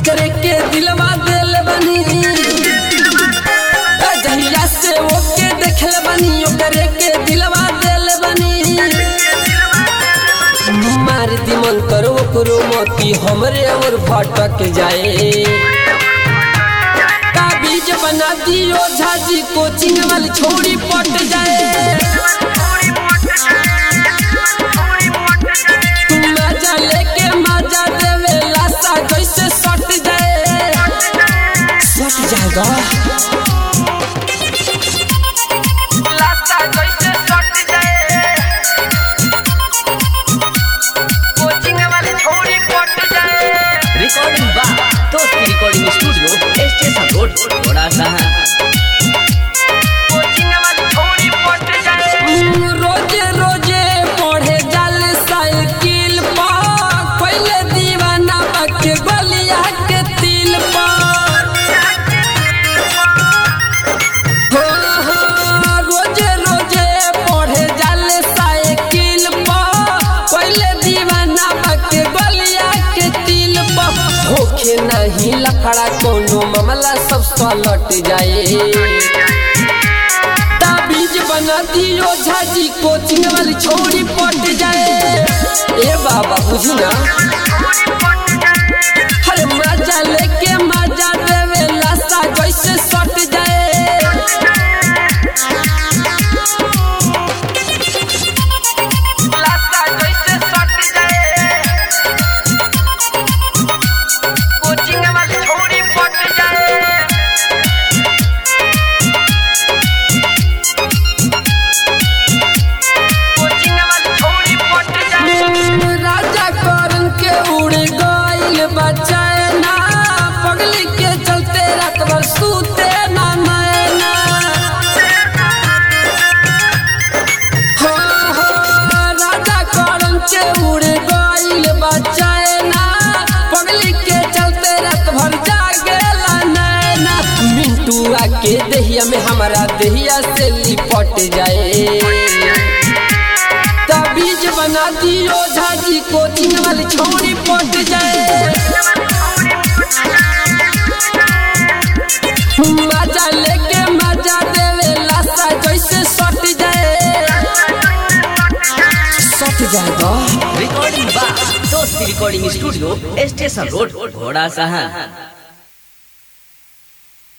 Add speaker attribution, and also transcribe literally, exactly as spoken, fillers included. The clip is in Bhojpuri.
Speaker 1: ओकरे के दिलवा दिल बनी जहिया से ओके देखल बनी ओकरे के दिलवा दिल बनी मार दी मन करो ओकरो मोती हमरे और भटक जाए ताबीज बना दियो झाजी कोचिंग वाली छोड़ी पट जाए मजा लेके मजा देवे लासा जैसे सट जाए सट जाएगा लासा जैसे सट जाए कोचिंग वाली छोड़ी पट जाए
Speaker 2: रिकॉर्डिंग बा दोस्ती रिकॉर्डिंग स्टूडियो स्टेशन रोड बड़ा शहर
Speaker 1: कोचिंग वाली छोड़ी पट जाए रोजे रोजे पढ़े जाल साइकिल पा पहले दीवाना बके बलिया के तिल पा हो हो रोजे रोजे पढ़े जाल साइकिल पा पहले दीवाना बके बलिया के तिल पा होखे नहीं लफड़ा कोनो मामला सब सलट जाए ताबीज बना दियो झाजी कोचिंग वाली छोड़ी पट जाए ए बाबा बुझी ना हर मजा लेके मजा देवे लासा जैसे सट जाए लासा जैसे सट जाए कोचिंग वाली छोड़ी पट जाए राजा करन के उड़ गइल बचाना पगली के चलते रात भर सूते ना नैना हो हो राजा करन के उड़ गइल बचाना पगली के चलते रात भर जागेला नैना मिंटू आके दहिया में हमारा दहिया से लिपट जाए ताबीज बना दियो झाजी कोचिंग वाली छोड़ी पट जाए मजा लेके मजा देवे लासा जैसे सट जाए सट जाएगा
Speaker 2: रिकॉर्डिंग बा दोस्ती रिकॉर्डिंग स्टूडियो स्टेशन रोड बड़ा शहर।